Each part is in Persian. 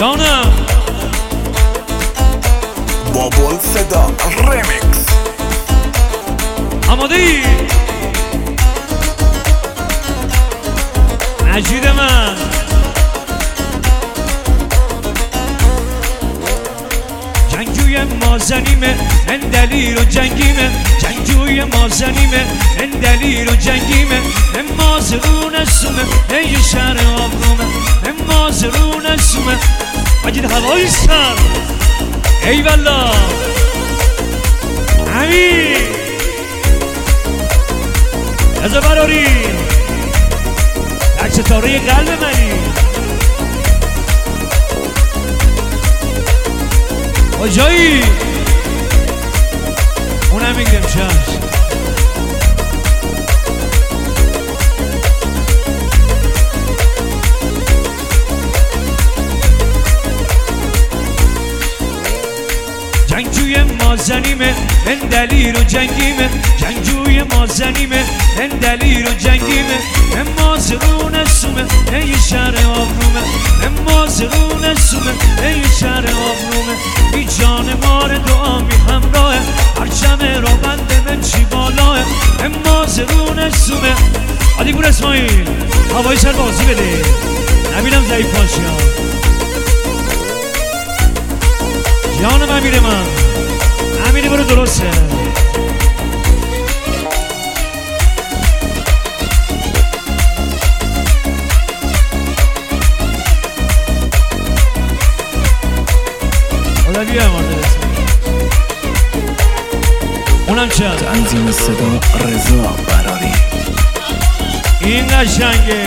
جانم بابل صدا ریمیکس. آماده ای؟ مجید من جنگجوی مازنیمه من دلیر و جنگیمه جنگجوی مازنیمه من دلیر و جنگیمه من مازرون سومه ای شهر آبرومه من مازرون سومه مجید هوایی سر ای والله امین از براری در ستاره قلب منی کجایی اونم میگیرم شهر جنگجوی مازنیمه من دلیر و جنگیمه جنگجوی مازنیمه من دلیر و جنگیمه من مازرون سومه ای شهر آبرومه من مازرون سومه ای شهر آبرومه بی جان مار دعا می همراهه پرچم را بنده من چی بالاه من مازرون سومه علی پور اسماعیل هوای سر بازی بده نبینم ضعیف باشی جانم امیر من امیری برو درسته حالا بیا مارده رسمی اونم چند تنظیم صدا رضا براری. این قشنگه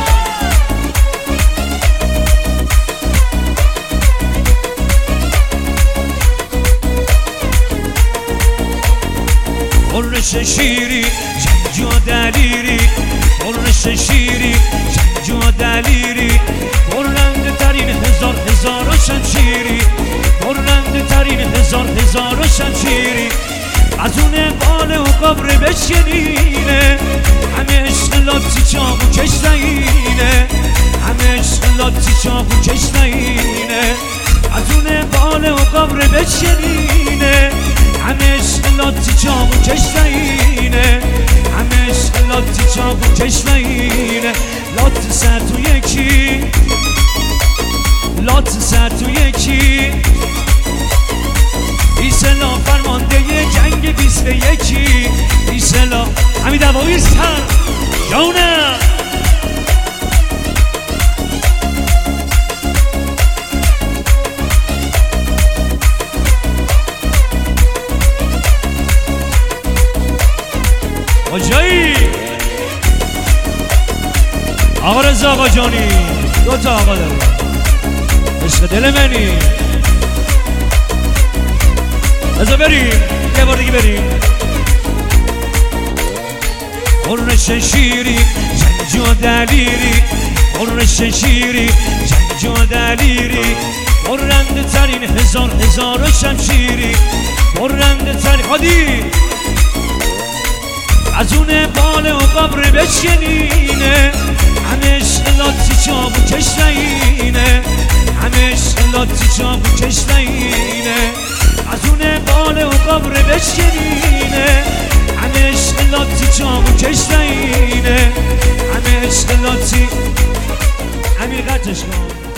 قرنش شیری جنگجو دلیری قرنش شیری جنگجو دلیری برنده ترین هزار و شمشیری برنده ترین هزار و شمشیری از اون بال و قبر بشینینه همه عشق لاتی چاقو کشتینه همه عشق لاتی چاقو کشتینه از اون بال و قبر بشینینه همه عشق لاتی چاقو کشتینه همه عشق لاتی چاقو کشتینه لات سر تو یکی لات سر تو یکی ایسلا فرمانده جنگ 21 ایسلا همین دوایی سر جانم آجایی آقا رضا آقا جانی دو تا آقا داره عشق دل منی بذار بریم یه بار دیگه بریم قرنش شیری جنگجو دلیری قرنش شیری جنگجو دلیری برنده ترین هزار و شمشیری برنده ترین خادی از اون بال و قبر بشینینه همه عشق لاتی چاقو کشتینه همه عشق لاتی چاقو کشتینه از اون بال و قبر بشینینه همه عشق لاتی چاقو کشتینه همه عشق لاتی امیر قطعش کن